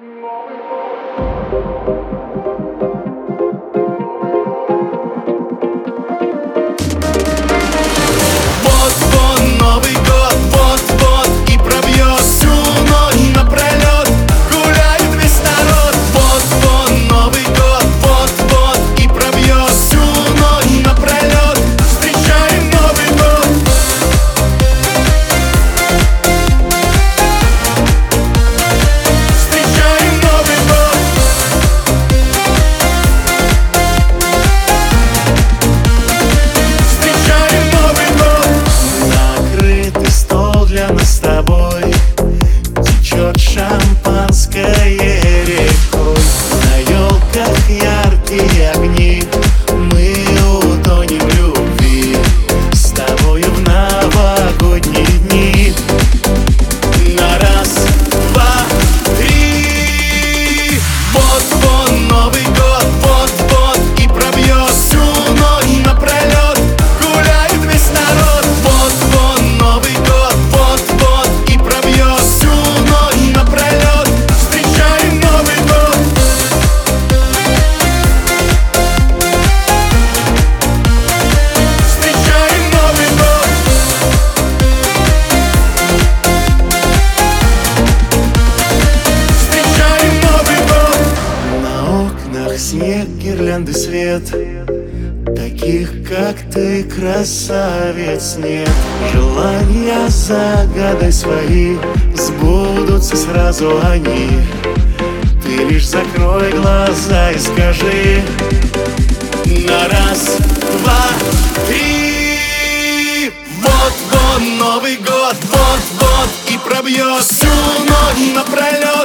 С тобой течет шампанское рекой. На елках яркие огни, мы утонем в любви с тобою в новогодние дни. На раз, два, три. Вот Новый год, вот и пробьет всю ночь напролет. Гуляет весь народ. Вот Новый год, и пробьет всю ночь напролет. Встречаем Новый год. Встречаем Новый год. Встречаем Новый год. На окнах снег, гирлянды, свет. Таких, как ты, красавец, нет. Желания загадай свои, сбудутся сразу они. Ты лишь закрой глаза и скажи на раз, два, три. Вот Новый год, и пробьет всю ночь напролет.